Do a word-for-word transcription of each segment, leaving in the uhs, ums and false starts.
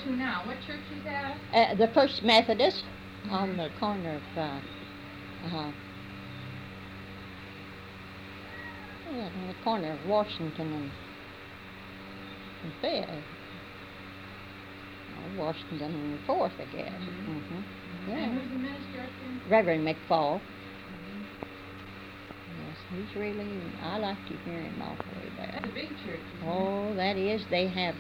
to now? What church is that? Uh, the First Methodist mm-hmm. on the corner of, uh, uh, yeah, on the corner of Washington and, and Fifth. Oh, Washington and Fourth, I guess. Mm-hmm. Mm-hmm. Yeah. And who's the minister up there? Reverend McFall. He's really, I like to hear him all the way there. That's a big church. Oh, it? That is. They have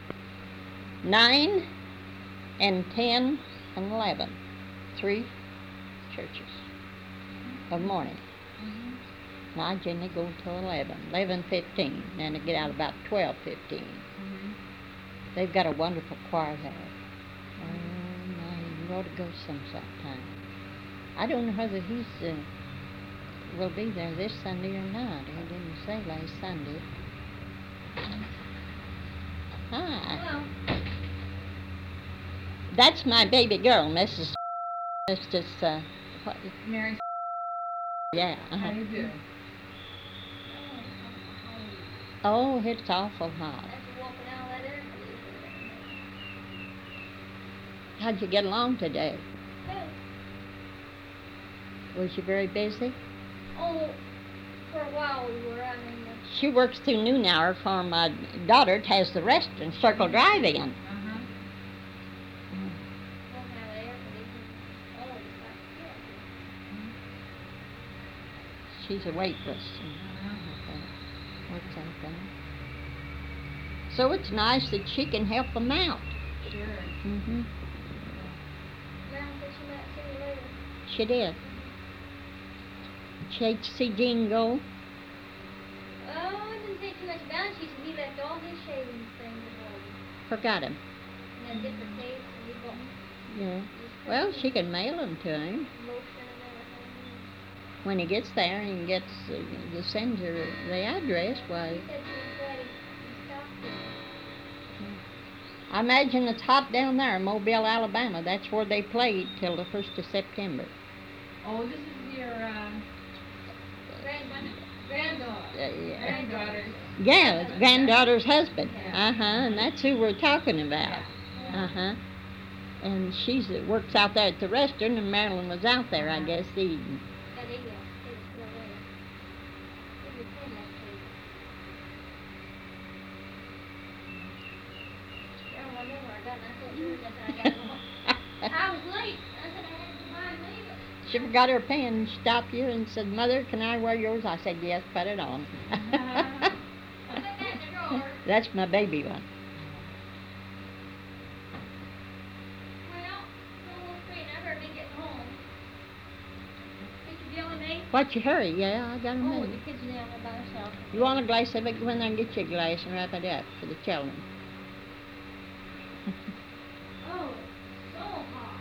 nine and ten and eleven. Three churches mm-hmm. of morning. Mm-hmm. Now I generally go till eleven, eleven fifteen, and I get out about twelve fifteen. Mm-hmm. They've got a wonderful choir there. Oh, my, you ought to go some sometime. I don't know whether he's... Uh, will be there this Sunday or not. He didn't say last Sunday. Hi. Hello. That's my baby girl, Missus Missus Uh, what? Mary. Yeah. Uh-huh. How you doing? Oh, it's awful hot. How'd you get along today? Was you very busy? Oh, for a while we were. I mean, uh, she works through noon hour for my daughter. It has the restaurant, Circle Drive-In. Uh-huh. don't have air conditioning. Oh, it's like, yeah. She's a waitress. Uh-huh. Works out there. So it's nice that she can help them out. Sure. Mm-hmm. Mom said she might see you later. She did. She had to see Gene go. Oh, I didn't think too much about it. She said he left all his shaving things at home. Forgot him. And then different tapes, and he bought Yeah. Well, she can mail them to him. lotion and everything. When he gets there and he gets uh, to send her the address, why, He said she was ready. He stopped it. I imagine it's hot down there in Mobile, Alabama. That's where they played till the first of September. Oh, this is your uh, Grandmother. granddaughter. Uh, yeah. Granddaughter. Yeah, granddaughter's husband. Yeah. Uh-huh, and that's who we're talking about. Yeah. Uh-huh. And she's uh, works out there at the restaurant, and Marilyn was out there, I guess, eating. Yeah, they will. They will still there. They will pay that too. Yeah, whenever I got, I told her that I got home. I was late. I said I had to buy and leave it. She forgot her pen and stopped you and said, Mother, can I wear yours? I said, yes, put it on. I put that in the drawer. That's my baby one. Well, it's almost three and I heard me getting home. Did you bill me? What's your hurry? Yeah, I got a Oh, minute. the kids are down there by themselves. You want a glass of it? Go in there and get you a glass and wrap it up for the children. Oh, so hot.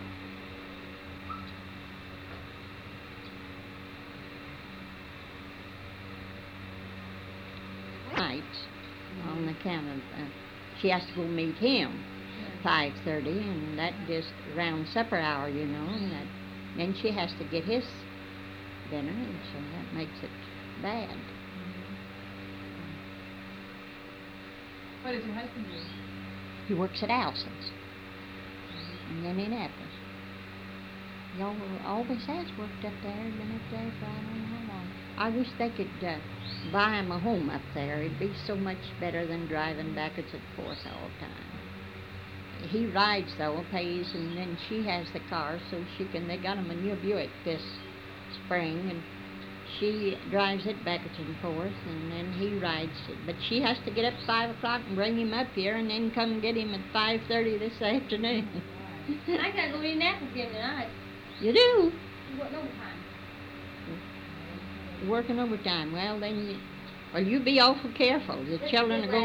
Night on the account of uh, she has to go meet him five thirty, and that just around supper hour, you know, and that, then she has to get his dinner, and so that makes it bad. What does your husband do? He works at Allison's in Indianapolis. He al- always has worked up there, been up there for I don't know how long. I wish they could uh, buy him a home up there. It'd be so much better than driving backwards and forth all the time. He rides though, pays, and then she has the car, so she can. They got him a new Buick this spring, and she drives it backwards and forth, and then he rides it. But she has to get up at five o'clock and bring him up here, and then come get him at five thirty this afternoon. I gotta go to Indianapolis again tonight. You do? What overtime? Working overtime. Well, then you, well, you be awful careful. The children are going.